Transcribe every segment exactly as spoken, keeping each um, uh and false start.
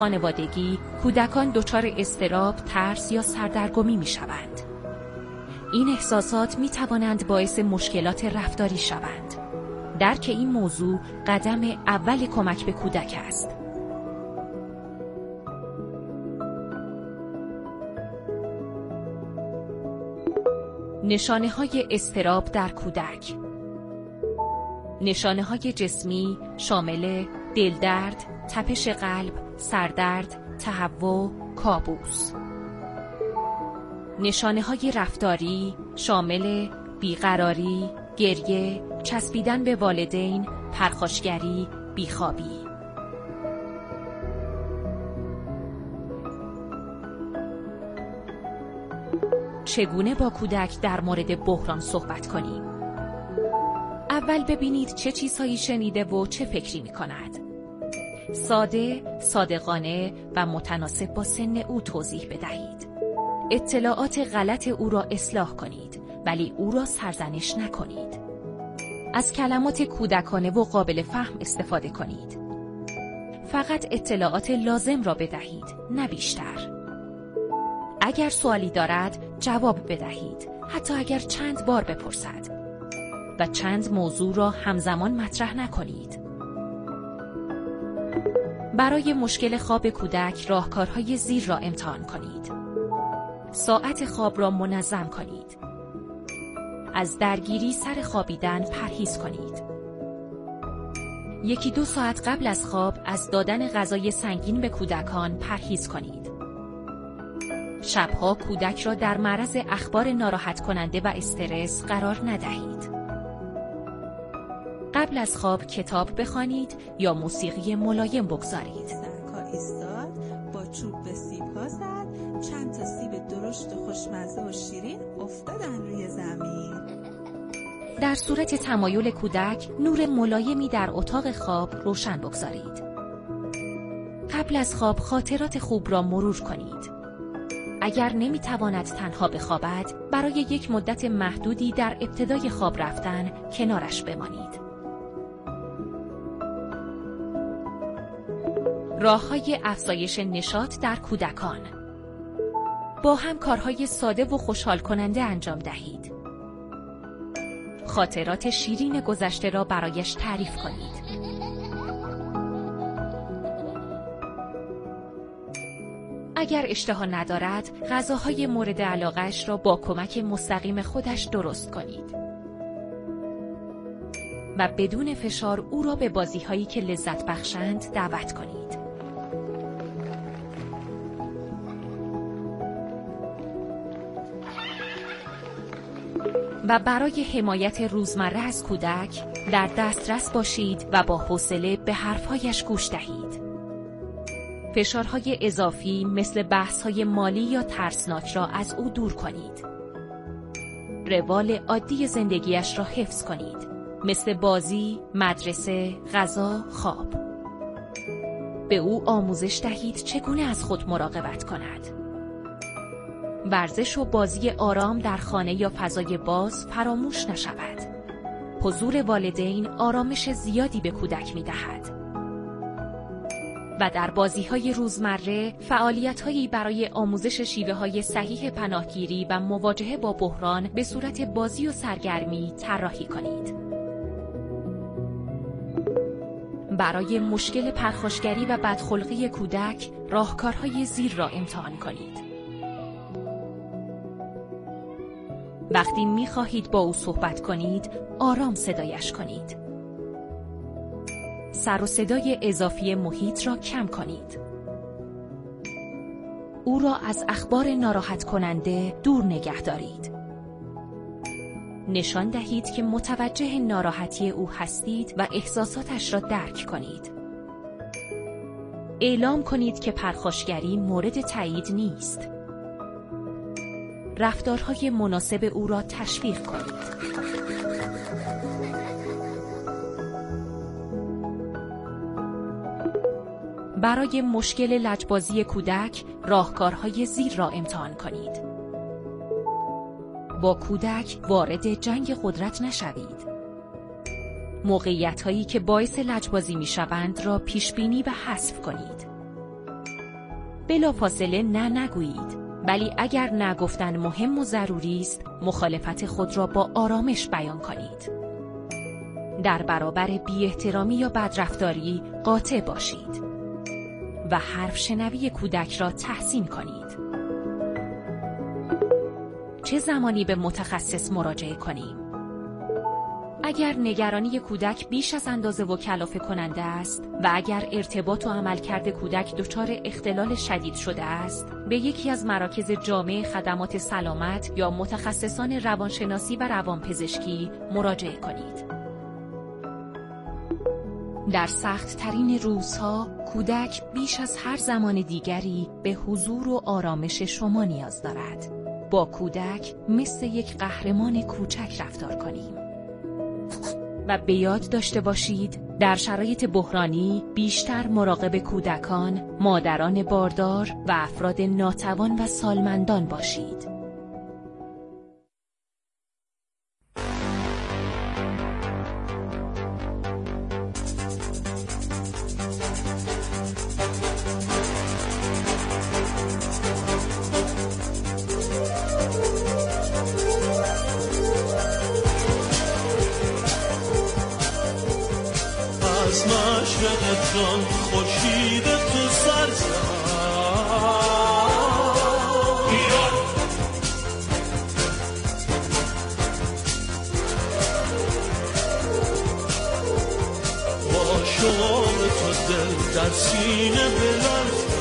خانوادگی کودکان دچار اضطراب، ترس یا سردرگمی می‌شوند. این احساسات می‌توانند باعث مشکلات رفتاری شوند. درک این موضوع قدم اول کمک به کودک است. نشانه‌های اضطراب در کودک. نشانه‌های جسمی شامل دلدرد، تپش قلب، سردرد، تهوع، کابوس. نشانه‌های رفتاری شامل بیقراری، گریه، چسبیدن به والدین، پرخاشگری، بیخوابی. چگونه با کودک در مورد بحران صحبت کنیم؟ اول ببینید چه چیزهایی شنیده و چه فکری می‌کند. ساده، صادقانه و متناسب با سن او توضیح بدهید. اطلاعات غلط او را اصلاح کنید، ولی او را سرزنش نکنید. از کلمات کودکانه و قابل فهم استفاده کنید. فقط اطلاعات لازم را بدهید، نه بیشتر. اگر سوالی دارد، جواب بدهید، حتی اگر چند بار بپرسد. و چند موضوع را همزمان مطرح نکنید. برای مشکل خواب کودک راهکارهای زیر را امتحان کنید. ساعت خواب را منظم کنید. از درگیری سر خوابیدن پرهیز کنید. یکی دو ساعت قبل از خواب از دادن غذای سنگین به کودکان پرهیز کنید. شبها کودک را در معرض اخبار ناراحت کننده و استرس قرار ندهید. قبل از خواب کتاب بخوانید یا موسیقی ملایم بگذارید. سر کار ایستاد، با چوب به سیب‌ها زد، چند تا سیب درشت و خوشمزه و شیرین افتادن روی زمین. در صورت تمایل کودک نور ملایمی در اتاق خواب روشن بگذارید. قبل از خواب خاطرات خوب را مرور کنید. اگر نمیتواند تنها بخوابد، برای یک مدت محدودی در ابتدای خواب رفتن کنارش بمانید. راه‌های افزایش نشاط در کودکان. با هم کارهای ساده و خوشحال کننده انجام دهید. خاطرات شیرین گذشته را برایش تعریف کنید. اگر اشتها ندارد، غذاهای مورد علاقه‌اش را با کمک مستقیم خودش درست کنید. و بدون فشار او را به بازی‌هایی که لذت بخشند دعوت کنید. و برای حمایت روزمره از کودک در دسترس باشید و با حوصله به حرفهایش گوش دهید. فشارهای اضافی مثل بحث‌های مالی یا ترسناک را از او دور کنید. روال عادی زندگیش را حفظ کنید، مثل بازی، مدرسه، غذا، خواب. به او آموزش دهید چگونه از خود مراقبت کند. ورزش و بازی آرام در خانه یا فضای باز فراموش نشود. حضور والدین آرامش زیادی به کودک می‌دهد. و در بازی‌های روزمره فعالیت‌هایی برای آموزش شیوه‌های صحیح پناهگیری و مواجهه با بحران به صورت بازی و سرگرمی طراحی کنید. برای مشکل پرخاشگری و بدخلقی کودک راهکارهای زیر را امتحان کنید. وقتی می‌خواهید با او صحبت کنید، آرام صدایش کنید. سر و صدای اضافی محیط را کم کنید. او را از اخبار ناراحت کننده دور نگه دارید. نشان دهید که متوجه ناراحتی او هستید و احساساتش را درک کنید. اعلام کنید که پرخاشگری مورد تایید نیست. رفتارهای مناسب او را تشویق کنید. برای مشکل لجبازی کودک راهکارهای زیر را امتحان کنید. با کودک وارد جنگ قدرت نشوید. موقعیت‌هایی که باعث لجبازی می‌شوند را پیش‌بینی و حذف کنید. بلافاصله نه نگویید، ولی اگر نگفتن مهم و ضروری است، مخالفت خود را با آرامش بیان کنید. در برابر بی‌احترامی یا بدرفتاری قاطع باشید و حرف شنوی کودک را تحسین کنید. چه زمانی به متخصص مراجعه کنیم؟ اگر نگرانی کودک بیش از اندازه و کلافه کننده است و اگر ارتباط و عملکرد کودک دچار اختلال شدید شده است، به یکی از مراکز جامع خدمات سلامت یا متخصصان روانشناسی و روانپزشکی مراجعه کنید. در سخت ترین روزها کودک بیش از هر زمان دیگری به حضور و آرامش شما نیاز دارد. با کودک مثل یک قهرمان کوچک رفتار کنیم. و به یاد داشته باشید در شرایط بحرانی بیشتر مراقب کودکان، مادران باردار و افراد ناتوان و سالمندان باشید. از مشرق جان خورشید تو سر زد ایران، با شوق تو دل در سینه بلرزد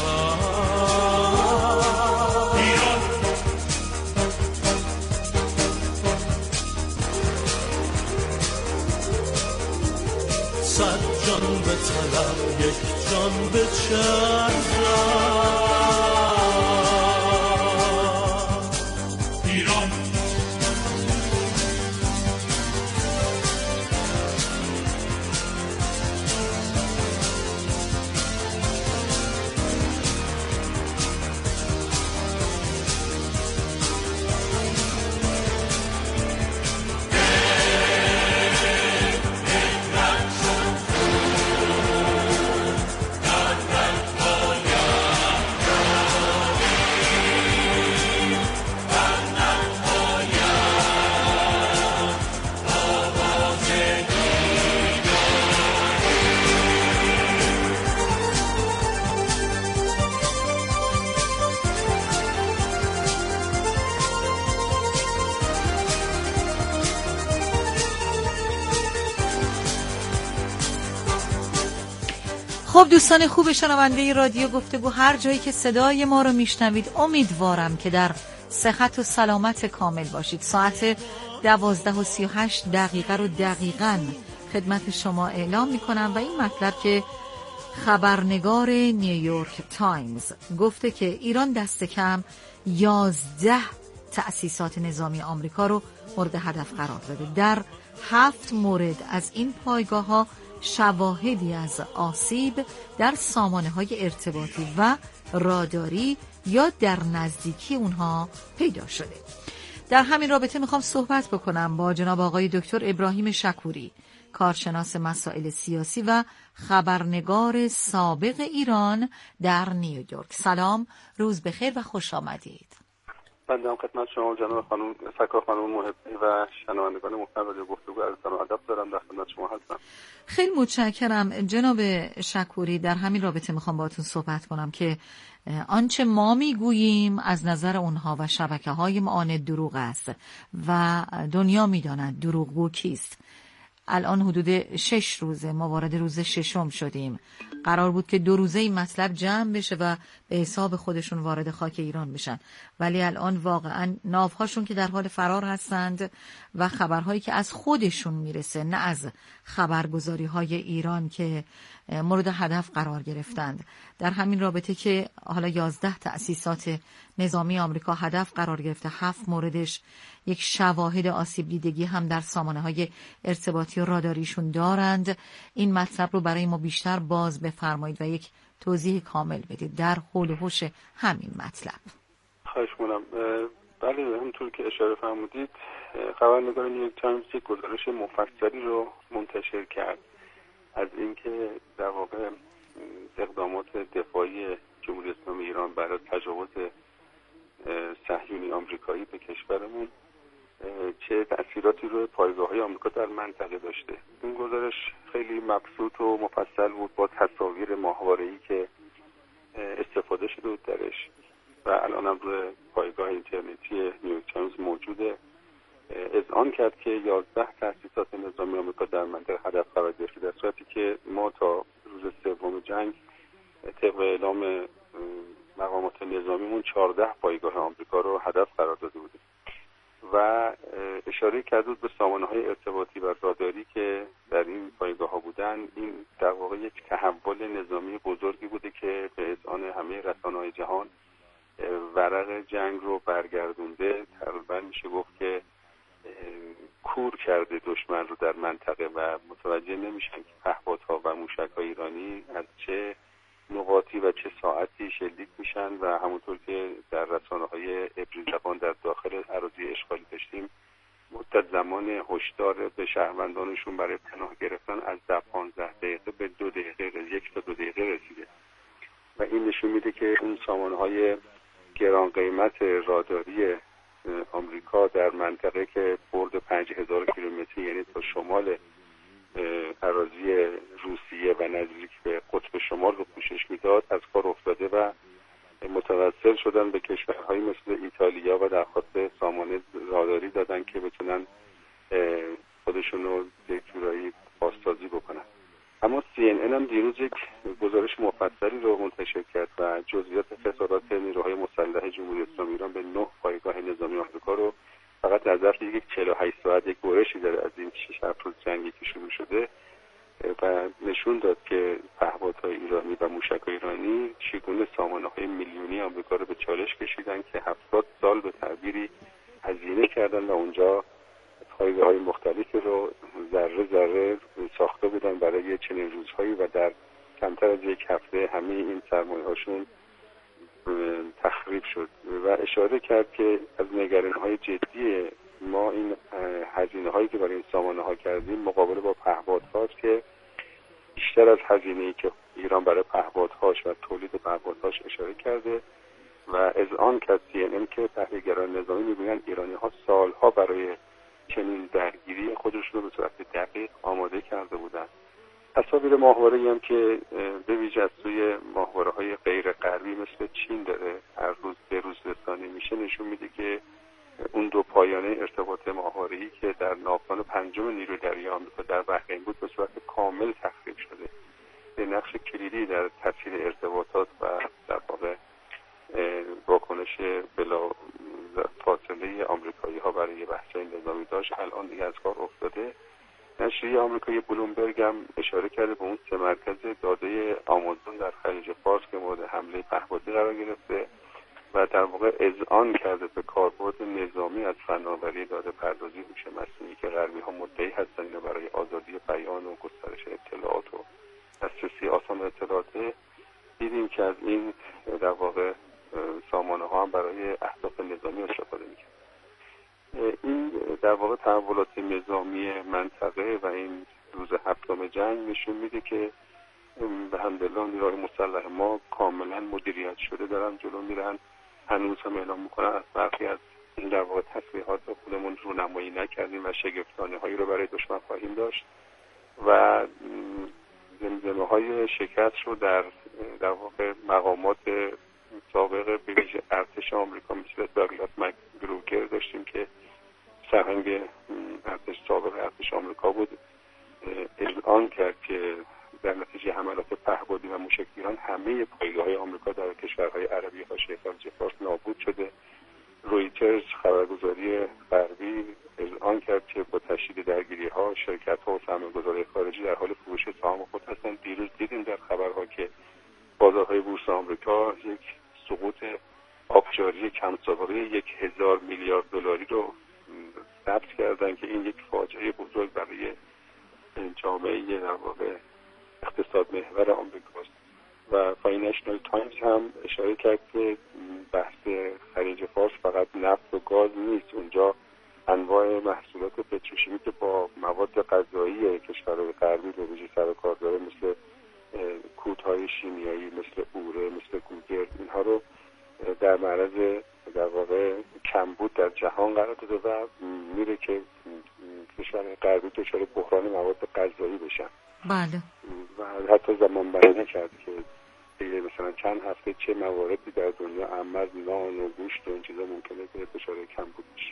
ایران، صد جان به طلب یک جان به چرخ ایران. خب دوستان خوب شنونده رادیو گفتگو، هر جایی که صدای ما رو میشنوید امیدوارم که در صحت و سلامت کامل باشید. ساعت دوازده و سی و هشت دقیقه رو دقیقاً خدمت شما اعلام میکنم و این مطلب که خبرنگار نیویورک تایمز گفته که ایران دست کم یازده تأسیسات نظامی آمریکا رو مورد هدف قرار داده. در هفت مورد از این پایگاه ها شواهدی از آسیب در سامانه‌های ارتباطی و راداری یا در نزدیکی اونها پیدا شده. در همین رابطه میخوام صحبت بکنم با جناب آقای دکتر ابراهیم شکوری، کارشناس مسائل سیاسی و خبرنگار سابق ایران در نیویورک. سلام، روز بخیر و خوش آمدید. بنده هم خدمت شما جناب خانم سکا خانم محبی و شنوندگان محترم رادیو گفتگو عرض و ادب دارم، در خدمت شما هستم. خیلی متشکرم جناب شکوری. در همین رابطه میخوام باهاتون صحبت کنم که آنچه ما میگوییم از نظر اونها و شبکه‌های ما آن دروغ است و دنیا میداند دروغگو کیست. الان حدود شش روزه ما وارد روز ششم شدیم. قرار بود که دو روزه این مطلب جمع بشه و به حساب خودشون وارد خاک ایران بشن، ولی الان واقعا ناوهاشون که در حال فرار هستند و خبرهایی که از خودشون میرسه، نه از خبرگزاری های ایران که مورد هدف قرار گرفتند. در همین رابطه که حالا یازده تأسیسات نظامی آمریکا هدف قرار گرفته، هفت موردش یک شواهد آسیب دیدگی هم در سامانه های ارتباطی و راداریشون دارند. این مطلب رو برای ما بیشتر باز بفرمایید و یک توضیح کامل بدید در حول و حوش همین مطلب. خواهش می‌کنم. بله، همونطور که اشاره فرمودید خبرنگار نیویورک تایمز یک گزارش مفصلی رو منتشر کرد از اینکه در واقع اقدامات دفاعی جمهوری اسلامی تجاوز صهیونی آمریکایی به کشورمون چه تأثیراتی روی پایگاه‌های آمریکا در منطقه داشته. این گزارش خیلی مبسوط و مفصل بود با تصاویر ماهواره‌ای که استفاده شده بود درش و الان هم روی پایگاه اینترنتی نیویورک تایمز موجوده. اذعان کرد که یازده تأسیسات نظامی آمریکا در منطقه هدف قرار گرفته، در صورتی که ما تا روز سوم جنگ طبق اعلام مقامات نظامیمون چهارده پایگاه آمریکا رو هدف قرار داده بودیم و اشاره کرده بود به سامانه‌های ارتباطی و راداری که در این پایگاه ها بودن. این در واقع یک تحول نظامی بزرگی بوده که به اذعان همه رسانه‌های جهان ورق جنگ رو برگردونده. تقریبا میشه گفت که کور کرده دشمن رو در منطقه و متوجه نمیشن که پهپادها و موشک‌های ایرانی از چه نقاطی و چه ساعتی شلیک میشن و همونطور که در رسانه‌های عبری زبان در داخل اراضی اشغالی داشتیم مدت زمان هشدار به شهروندانشون برای پناه گرفتن از ده پانزده دقیقه به دو دقیقه یک تا دو دقیقه رسیده و این نشون میده که اون سامانه‌های گران قیمت راداری آمریکا در منطقه که برد پنج هزار کیلومتری یعنی تا شمال اراضی روسیه و نزدیک به قطب شمال رو پوشش میداد از کار افتاده و متوسل شدن به کشورهایی مثل ایتالیا و درخواست سامانه راداری دادن که بتونن خودشون رو یک جورایی بازسازی بکنن. اما سی ان ان هم دیروز یک گزارش مفصلی رو منتشر کرد و جزئیات خسارات نیروهای مسلح جمهوری اسلامی ایران به نه پایگاه نظامی آمریکا رو فقط در ظرف یک چهل و هشت ساعت یک برشی داره از این شش هفت روز جنگی که شروع شده و نشون داد که پهپادهای ایرانی و موشک‌های ایرانی چگونه سامانه‌های میلیونی آمریکا رو به چالش کشیدن که هفتاد سال به تعبیری هزینه کردن و اونجا پایگاه‌های مختلفی رو ذره ذره ساخته بودن برای چنین روزهایی و در کمتر از یک هفته همه این سرمایه‌هاشون تخریب شد و اشاره کرد که از نگرانی‌های جدی ما این هزینه‌هایی که برای این سامانه‌ها کردیم مقابله با پهپادهاست که بیشتر از هزینه‌ای که ایران برای پهپادهاش و تولید پهپادهاش اشاره کرده و اذعان کرد سی ان ان که تحلیلگران نظامی می‌گویند ایرانی‌ها سالها برای چنین درگیری خودشون رو به صورت دقیق آماده کرده بودند. تصاویر ماهواره‌ای هم که به ویژه از سوی ماهواره‌های غیر غربی مثل چین داره هر روز به روز رسانی میشه نشون میده که اون دو پایانه ارتباط ماهواره‌ای که در ناوگان پنجم نیروی دریایی آمریکا در بحرین بود به صورت کامل تخریب شده. به نقش کلیدی در تسهیل ارتباطات و در واقع واکنش بلا فاصله آمریکایی‌ها برای بحث‌های نظامی داشت الان دیگه از کار افتاده. نشریه آمریکایی بلومبرگ هم اشاره کرده به اون سه مرکز داده آمازون در خلیج فارس که مورد حمله پهپادی قرار گرفته و در واقع اذعان کرده به کاربرد نظامی از فناوری داده پردازی هوش مصنوعی که غربی‌ها مدعی هستن اینو برای آزادی بیان و گسترش اطلاعات و دسترسی آسان اطلاعات. دیدیم که از این در واقع سامانه‌ها هم برای اهداف نظامی استفاده می‌کنن. این در واقع تحولات نظامی منطقه و این روز هفتم جنگ نشون میده که به حمدالله نیروهای مسلح ما کاملا مدیریت شده دارن جلو میرن. هنوز هم اعلام میکنن از برخی از این در واقع تسلیحات خودمون رونمایی نکردیم و شگفتانه هایی رو برای دشمن خواهیم داشت و زمزمه های شکست رو در در واقع مقامات سابق به ویژه ارتش آمریکا مثل داگلاس مکگروگر داشتیم که سرهنگ ارتش سابق ارتش آمریکا بود. اعلام کرد که در نتیجه حملات پهپادی و موشکگیران همه پایگاه‌های آمریکا در کشورهای عربی حاشیه خلیج فارس نابود شده. رویترز خبرگزاری غربی اعلام کرد که با تشدید درگیری‌ها شرکت‌ها و سرمایه‌گذارهای خارجی در حال فروش سهام خود هستند. دیروز دیدیم در خبرها که بازارهای بورس آمریکا یک سقوط آبجاری کم سابقه یک هزار میلیارد دلاری رو ثبت کردن که این یک فاجعه بزرگ برای جامعه در واقع اقتصاد محور آمریکاست. و فاینانشال تایمز هم اشاره کرد که بحث خلیج فارس فقط نفت و گاز نیست، اونجا انواع محصولات پتروشیمی که با مواد غذایی کشورهای غربی به ویژه سر و کار داره مثل کودهای شیمیایی، مثل اوره، مثل گوگرد، اینها رو در معرض در واقع کمبود در جهان قرار داده و میره که کشورهای غربی دچار بحران مواد غذایی بشن. بله. و حتی زمان بندی کرد که دیگه مثلا چند هفته چه مواردی در دنیا اما از نان و گوشت و این چیزا ممکنه که دچار کمبود بشه.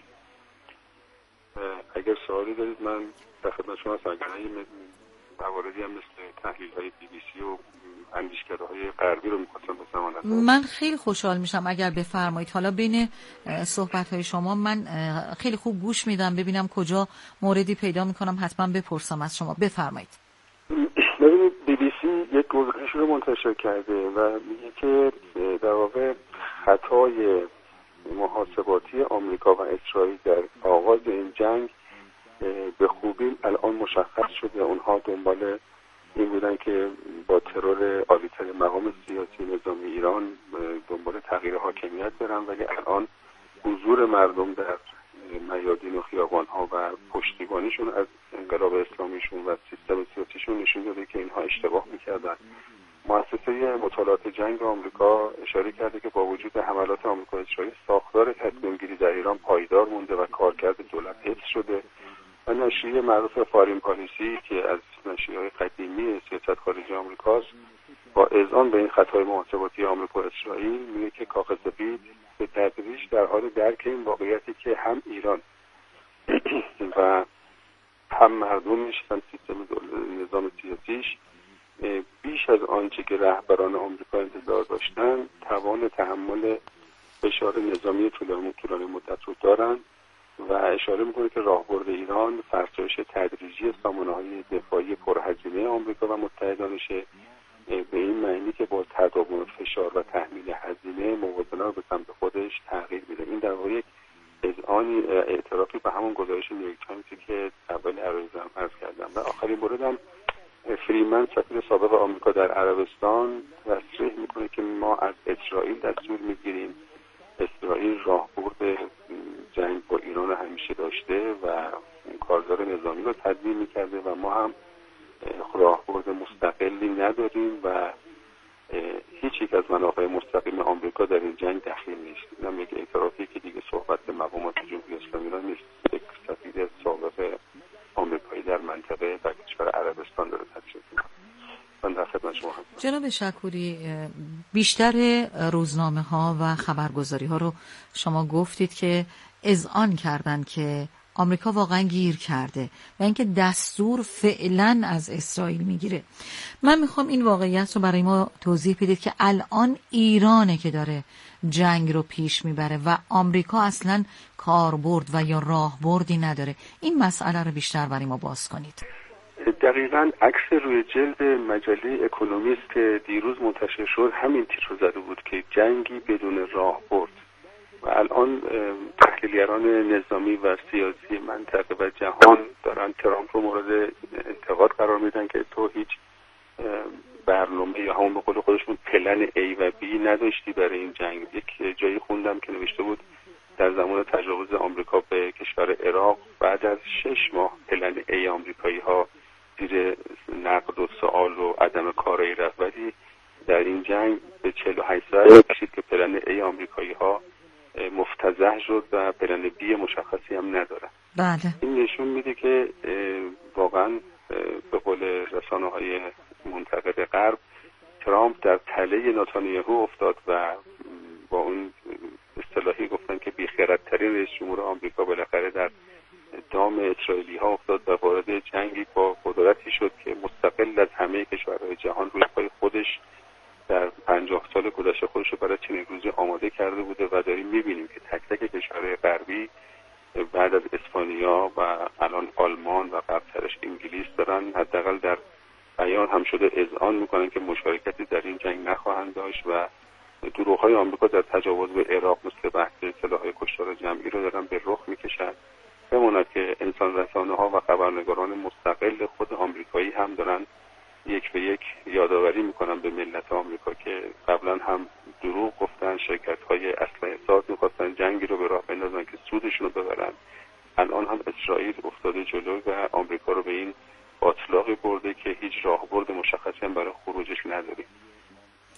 اگر سوالی دارید من در خدمت شما هستم. اگر مواردی هم مثل تحلیل های بی بی سی و اندیشکده‌های غربی رو می‌خواستم بسازم. من خیلی خوشحال میشم اگر بفرمایید. حالا بین صحبت‌های شما من خیلی خوب گوش میدم ببینم کجا موردی پیدا می‌کنم حتما بپرسم از شما. بفرمایید. ببینید بی بی سی یک گزارش رو منتشر کرده و میگه که در واقع خطای محاسباتی آمریکا و اسرائیل در آغاز این جنگ به خوبی الان مشخص شده. اونها دنبال این بودن که با ترور عالی‌ترین مقام سیاسی نظامی ایران دنبال تغییر حاکمیت برن، ولی الان حضور مردم در میادین و خیابان‌ها و پشتیبانیشون از انقلاب اسلامیشون و سیستم سیاسیشون نشون داده که اینها اشتباه می‌کردن. مؤسسه مطالعات جنگ آمریکا اشاره کرده که با وجود حملات آمریکا و اسرائیل ساختار تصمیم‌گیری در ایران پایدار مونده و کارکرد دولت حفظ شده. و نشریه معروف فارین پالیسی که از نشریه‌های قدیمی سیاست خارجی آمریکاست با اذعان به این خطای محاسباتی آمریکا و اسرائیل میگه که کاخ سفید به تدریج در حال درک این واقعیتی که هم ایران و هم مردمش هم سیستم نظام سیاسیش بیش از آنچه که رهبران آمریکا انتظار داشتن توان تحمل فشار نظامی طولانی مدت رو دارن و اشاره میکنه که راهبرد ایران فرسایش تدریجی سامانه‌های دفاعی پرهزینه آمریکا و متحدانش به این معنی که با تداوم فشار و تحمیل هزینه موازنه رو به سمت خودش تغییر میده. این در واقع یک اذعانی اعترافی به همون گزارش نیویورک تایمزی که اول عرضم عرض کردم. و آخرین موردم فریمن سفیر سابق آمریکا در عربستان تصریح میکنه که ما از اسرائیل دستور میگیریم. اسرائیل راهبرد جنگ با ایران همیشه داشته و کارزار نظامی رو تدوین میکرده و ما هم راهبرد مستقلی نداریم و هیچ یک از منافع مستقیم آمریکا در این جنگ دخیل نیست. اینم یک اعترافی که دیگه صحبت به مقامات جمهوری اسلامی ایران نیست. یک سفیر سابق آمریکایی در منطقه و کشور عربستان داره تصریح میکنه. من در خدمت شما هستم. جناب شکوری، بیشتر روزنامه ها و خبرگزاری ها رو شما گفتید که اذعان کردن که آمریکا واقعا گیر کرده و اینکه دستور فعلا از اسرائیل میگیره. من میخوام این واقعیت رو برای ما توضیح بدید که الان ایرانه که داره جنگ رو پیش میبره و آمریکا اصلا کاربرد و یا راهبردی نداره. این مسئله رو بیشتر برای ما باز کنید. دقیقاً عکس روی جلد مجله اکونومیست که دیروز منتشر شد همین تیتر رو زده بود که جنگی بدون راهبرد. و الان تحلیلگران نظامی و سیاسی منطقه و جهان دارن ترامپ رو مورد انتقاد قرار میدن که تو هیچ برنامه یا همون به قول خودشون پلن A و B نداشتی برای این جنگ. یک جایی خوندم که نوشته بود در زمان تجاوز آمریکا به کشور عراق بعد از شش ماه پلن A آمریکایی ها زیر نقد و سوال و عدم کارایی رفت، ولی در این جنگ به چهل و هشت ساعت کشید که پلن A آمریکایی ها مفتضح شد و پلن بی مشخصی هم ندارن. بله. این نشون میده که واقعا به قول رسانه های منتقد غرب ترامپ در تله نتانیاهو افتاد و با اون اصطلاحی گفتن که بیخردترین رئیس جمهور آمریکا بالاخره در دام اسرائیلی ها افتاد و وارد جنگی با قدرتی شد که مستقل از همه کشورهای جهان روی پای خودش در پنجاه سال گذشته خودش رو برای چنین روزی آماده کرده بوده و داریم میبینیم که تک تک کشورهای غربی بعد از اسپانیا و الان آلمان و قبلترش انگلیس دارن حداقل در بیان هم شده اذعان میکنن که مشارکتی در این جنگ نخواهند داشت و دروغ‌های آمریکا در تجاوز به عراق مثل بحث سلاح‌های کشتار جمعی رو دارن به رخ میکشن. بماند که انسان رسانه‌ها و خبرنگاران مستقل خود آمریکایی هم دارن یک به یک یادآوری میکنن به ملت آمریکا که قبلا هم دروغ گفتن، شرکت‌های اسلحه ساز می‌خواستن جنگی رو به راه بندازن که سودشون رو ببرن. الان هم اسرائیل افتاده جلو و آمریکا رو به این باطلاقی برده که هیچ راهبرد مشخصی هم برای خروجش نداره.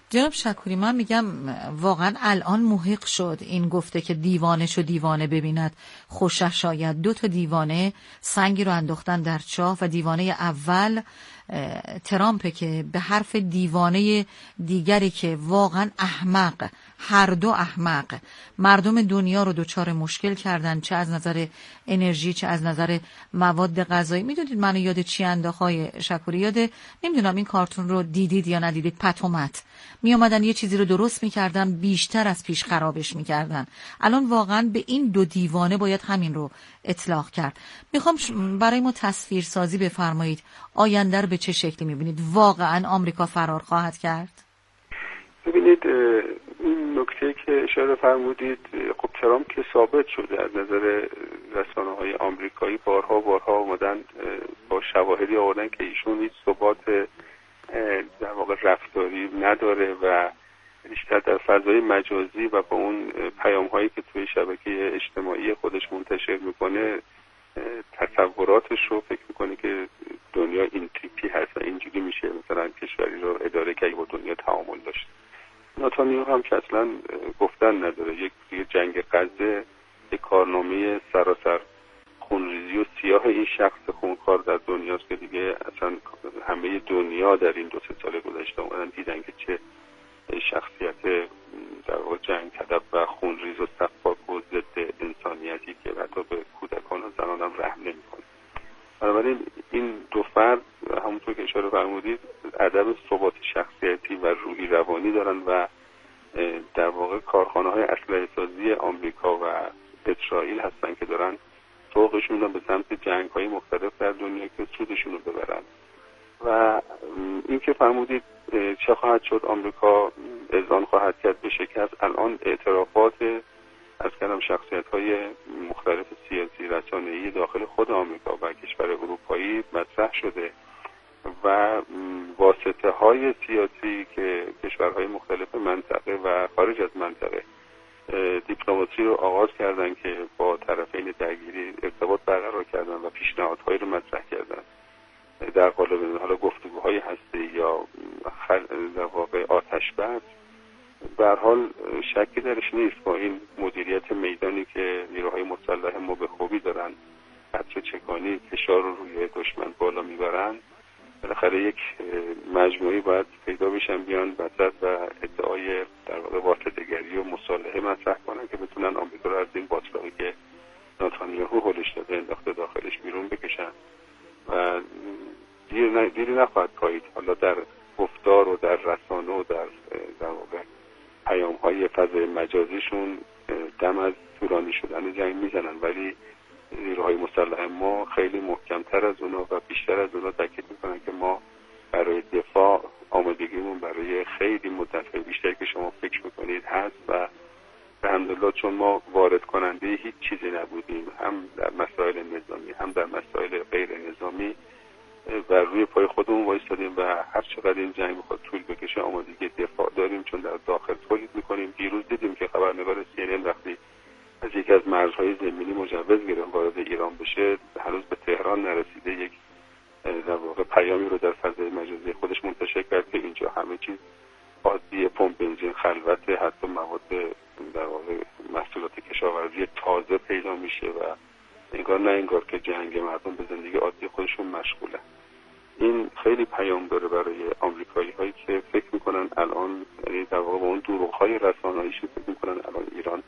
جناب شکوری، من میگم واقعا الان محق شد این گفته که دیوانه شو دیوانه ببیند خوشش آید. دو تا دیوانه سنگی رو انداختن در چاه و دیوانه اول ترامپه که به حرف دیوانه دیگری که واقعا احمق، هر دو احمق، مردم دنیا رو دچار مشکل کردن، چه از نظر انرژی چه از نظر مواد غذایی. میدونید منو یاد چی انداخت های شکوری؟ یاد نمیدونم این کارتون رو دیدید یا ندیدید، پتومت می اومدن یه چیزی رو درست میکردن بیشتر از پیش خرابش میکردن. الان واقعا به این دو دیوانه باید همین رو اطلاق کرد. میخوام برای ما تصویر سازی بفرمایید، آینده رو به چه شکلی میبینید؟ واقعا آمریکا فرار خواهد کرد؟ ببینید این نکته که اشاره فرمودید، خب ترامپ که ثابت شده از نظر رسانه‌های آمریکایی بارها بارها اومدن با شواهدی آوردن که ایشون هیچ ثبات در واقع رفتاری نداره و بیشتر در فضای مجازی و با اون پیام‌هایی که توی شبکه اجتماعی خودش منتشر میکنه تصوراتش رو فکر میکنه که دنیا این تیپی هست و اینجوری میشه مثلا کشوری رو اداره که با دنیا تعامل داشت. نتانیاهو هم که اصلا گفتن نداره، یک جنگ غزه، یک کارنامه سراسر خونریزی و سیاه این شخص خونخوار در دنیاست که دیگه اصلا همه دنیا در این دو سه سال گذشته اومدن دیدن که چه شخصیت در واقع جنگ طلب و خونریز و سفاک و ضد انسانیتی که حتی به کودکان و زنان هم رحم نمی‌کنه. بنابراین این دو فرد همونطور که اشاره فرمودید عدم ثبات شخصیتی و روحی روانی دارن و در واقع کارخانه‌های اسلحه سازی آمریکا و اسرائیل هستن که دارن سوقشون میدن به سمت جنگ‌های مختلف در دنیا که سودشون رو ببرن. و این که فرمودید چه خواهد شد، آمریکا اذعان خواهد کرد به شکست. الان اعترافات از کلام شخصیت‌های مختلف سیاسی رسانه‌ای داخل خود آمریکا و کشور اروپایی مطرح شده و واسطه‌های سیاسی که کشورهای مختلف منطقه و خارج از منطقه دیپلماسی رو آغاز کردن که با طرفین درگیری ارتباط برقرار کردن و پیشنهادهایی رو مطرح کردن در قالب حالا گفتگوهای هسته‌ای یا در واقع آتش بس. به هر حال شکی درش نیست با این مدیریت میدانی که نیروهای مسلح ما به خوبی دارن، قطر چکانی فشار رو روی دشمن بالا میبرن، بالاخره یک مجموعی باید پیدا بشن بیان وسط و ادعای در واقع واسطه‌گری و مصالحه مطرح کنن که بتونن آمریکا رو از این باطلاقی که نتانیاهو هولش داده انداخته داخلش بیرون بکشن و دیر نه دیری نخواهد پایید. حالا در گفتار و در رسانه و در در واقع پیام‌های فضای مجازیشون دم از طولانی شدن جنگ میزنن، ولی نیروهای مسلح ما خیلی محکم‌تر از اونا و بیشتر از اونا تاکید میکنن که ما برای دفاع آمادگیمون برای خیلی مدت‌های بیشتر که شما فکر میکنید هست و الحمدلله چون ما وارد کننده هیچ چیزی نبودیم، هم در مسائل نظامی هم در مسائل غیر نظامی، و روی پای خودمون وایسادیم و هر چقدر این جنگ بخواد طول بکشه آمادگی دفاع داریم، چون در داخل تولید میکنیم. دیروز دیدیم که خبرنگار سی ان ان وقتی از یکی از مرزهای زمینی مجوز گرفت وارد ایران بشه، هنوز به تهران نرسیده، یک در واقع پیامی رو در فضای مجازی خودش منتشر کرد که اینجا همه چیز عادی، پمپ بنزین خلوت، حتی مواد در واقع محصولات کشاورزی تازه پیدا میشه و انگار نه انگار که جنگ مردم به زندگی عادی خودشون مشغولن. این خیلی پیام داره برای آمریکایی هایی که فکر میکنن الان، یعنی در واقع با اون دروغ‌های رسانه‌ایشون فکر میکنن الان ایران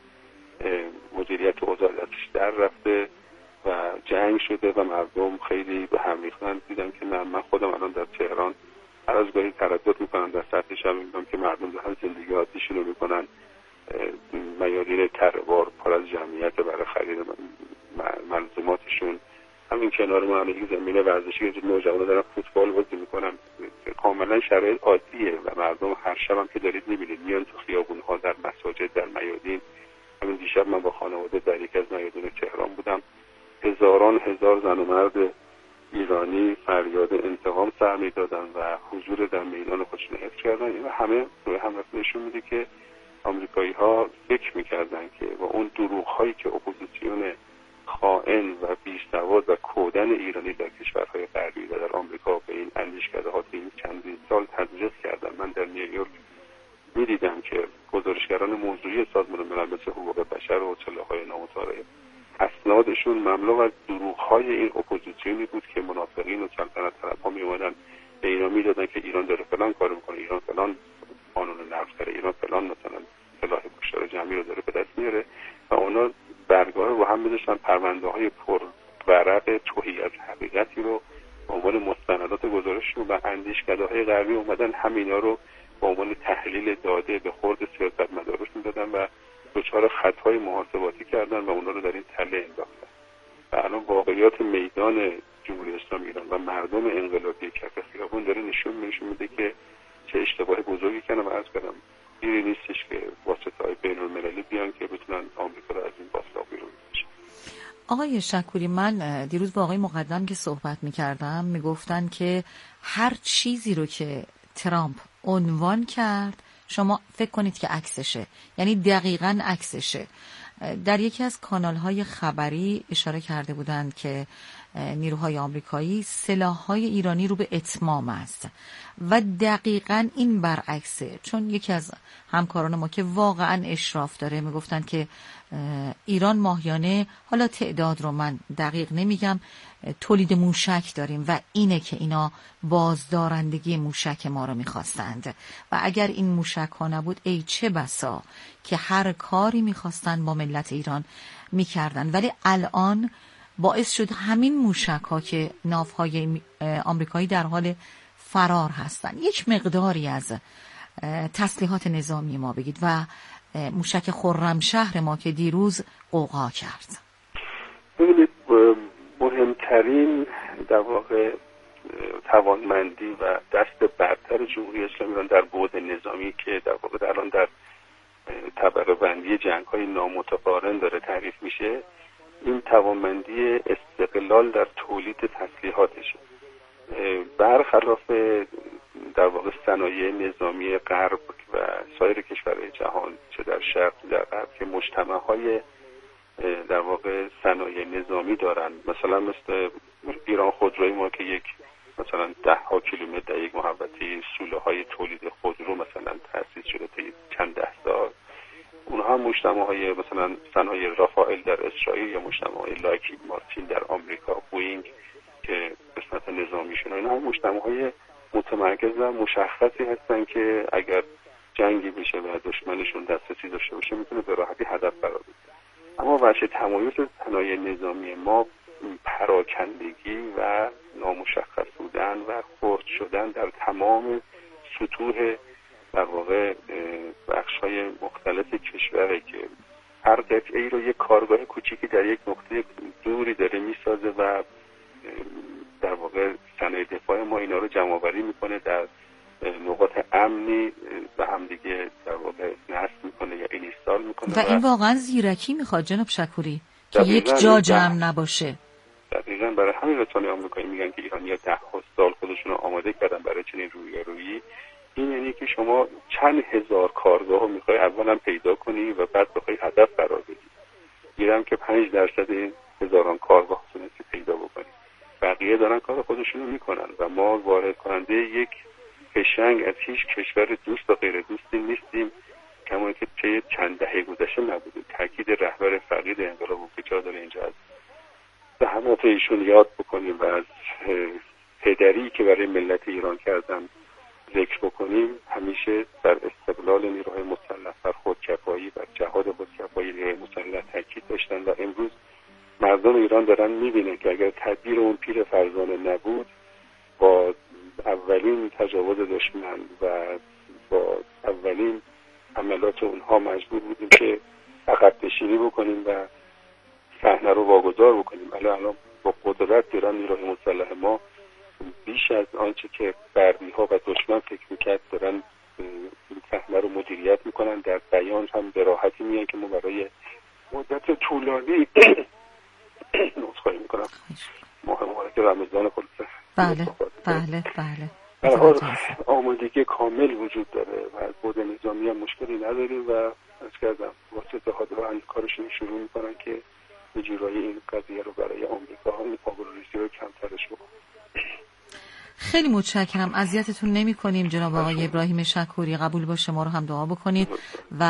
مدیریت اوضاع ازش در رفته و جنگ شده و مردم خیلی به هم ریختن. دیدم که نه، من خودم الان در تهران هر از گاهی تردد میکنم در سطح شهر، میبینم که مردم دارن زندگی عادیشون رو میکنن، میادین تروار پر از جمعیت برای خرید ملزوماتشون. همین کنار ما همین زمین ورزشی که نوجوانا دارن فوتبال بازی میکنن، کاملا شرایط عادیه و مردم هر شب هم که دارید میبینید میان تو خیابون‌ها، در مساجد، در میادین. همین دیشب من با خانواده در یک از میادین تهران بودم، هزاران هزار زن و مرد ایرانی فریاد انتقام سر میدادن و حضور در میدان خودشون حفظ کردن. این همه روی هم نشون میده که آمریکایی ها فکر میکردن که با اون دروغ هایی که اپوزیسیون خائن و بی‌سواد و کودن ایرانی در کشورهای غربی و در آمریکا به این اندیشکده ها این چندین سال تزریق کردن. من در نیویورک می‌دیدم که گزارشگران موضوعی سازمان ملل مثل حقوق بشر و چله‌های نامطالعه اسنادشون مملو از دروغ‌های این اپوزیسیونی بود که منافقین و سلطنت طلب‌ها می‌اومدن به ایران میدادن که ایران داره فلان کارو میکنه، ایران فلان قانون نقض کرده، ایران فلان مثلا سلاح کشتار جمعی رو داره به دست میاره و اونا برگاه رو هم می‌ذاشتن پرونده‌های پر ورق توهی از حقیقتی رو به عنوان مستندات گزارششون و اندیشکده‌های غربی اومدن همینا رو به عنوان تحلیل داده به خورد سیاستمدارش میدادن و دچار خطای محاسباتی کردن و اونا رو در این تله انداختن. و الان واقعیات میدان جمهوری اسلامی ایران و مردم انقلابی کف خیابون داره نشون نشون میده که چه اشتباه بزرگی کردن و عرض کردم دیری نیستش که واسطه‌های بین‌المللی بیان که بتونن آمریکا رو از این باسلاق بیرون بکشن. آقای شکوری، من دیروز با آقای مقدم که صحبت می‌کردم میگفتن که هر چیزی رو که ترامپ عنوان کرد شما فکر کنید که عکسشه، یعنی دقیقاً عکسشه. در یکی از کانال‌های خبری اشاره کرده بودند که نیروهای آمریکایی سلاح‌های ایرانی رو به اتمام است و دقیقاً این برعکسه، چون یکی از همکاران ما که واقعاً اشراف داره میگفتن که ایران ماهیانه، حالا تعداد رو من دقیق نمیگم، تولید موشک داریم و اینه که اینا بازدارندگی موشک ما رو میخواستند و اگر این موشک ها نبود ای چه بسا که هر کاری میخواستن با ملت ایران میکردن. ولی الان باعث شد همین موشک ها که ناوهای آمریکایی در حال فرار هستن یک مقداری از تسلیحات نظامی ما بگید و موشک خرمشهر ما که دیروز قوقا کرد. ببینید مهمترین در واقع توانمندی و دست برتر جمهوری اسلامی ایران در بعد نظامی که در واقع الان در طبقه بندی جنگ‌های نامتقارن داره تعریف میشه، این توانمندی استقلال در تولید تسلیحاتشه. برخلاف در واقع صنایع نظامی غرب و سایر کشورهای جهان چه در شرق در غرب که مجتمع‌های در واقع صنایع نظامی دارن، مثلا مثل ایران خودروی ما که یک مثلا ده ها کیلومتر در یک محوطه سوله‌های تولید خودرو مثلا تأسیس شده تا چند ده سال. اونها هم مجتمع‌های مثلا صنایع رافائل در اسرائیل یا مجتمع‌های لاکهید مارتین در آمریکا، بوئینگ که قسمت نظامیشون، اینا هم مجتمع‌های متمرکز و مشخصی هستن که اگر جنگی بشه و دشمنشون دسترسی داشته باشه میتونه به راحتی هدف قرار بگیره. اما وجه تمایز صنایع نظامی ما پراکندگی و نامشخص بودن و خرد شدن در تمام سطوح در واقع بخش‌های مختلف کشوره که هر قطعه‌ای رو یک کارگاه کوچیکی در یک نقطه دوری داره میسازه و در واقع صنایع دفاع ما اینا رو جمع‌آوری میکنه در نقاط امنی و همدیگه در واقع نصب میکنه یا اینستال میکنه. و این واقعا زیرکی میخواد جناب شکوری که یک جا جمع نباشه. دقیقاً برای همین رسانه آمریکایی میگن که ایرانی‌ها ده سال خودشون رو آماده کردن برای چنین رویارویی. این یعنی که شما چند هزار کارگاه رو میخوای اولا پیدا کنی و بعد بخوای هدف قرار بدی. میگم که پنج درصد این هزاران کارگاه تونستی پیدا بکنی. بقیه دارن کار خودشون رو میکنن و ما وارد کننده یک فشنگ از هیچ کشور دوست و غیر دوستی نیستیم، کما که چه چند دهه گذشته نبوده. تاکید رهبر فقید انقلاب که جا داره اینجا از زحمات ایشون یاد بکنیم و از پدری که برای ملت ایران کردن ذکر بکنیم. همیشه در استقلال نیروهای مسلح، بر خودکفایی و جهاد خودکفایی نیروهای مسلح تاکید داشتن و امروز مردم ایران دارن میبینن که اگر تدبیر اون پیر فرزانه نبود، با اولین تجاوز دشمن و با اولین حملات اونها مجبور بودیم که عقب نشینی بکنیم و صحنه رو واگذار بکنیم. ولی الان با قدرت ایران نیروهای مسلح ما بیش از آنچه که بردی‌ها و دشمن فکر میکرد دارن این صحنه رو مدیریت میکنن. در بیان هم به راحتی میگن که ما برای مدت طولانی نوزخواهی میکنم ماه مبارک رمضان خلاصه بله بله بله در حال آمادگی کامل وجود داره و از بود نظامی هم مشکلی نداریم و از کردم واسطه ها این کارشون شروع میکنن که به جورایی این قضیه رو برای آمریکا هم آبروریزی رو کمترش بکنن. خیلی متشکرم. اذیتتون نمی کنیم جناب آقای ابراهیم شکوری. قبول باشه ما رو هم دعا بکنید و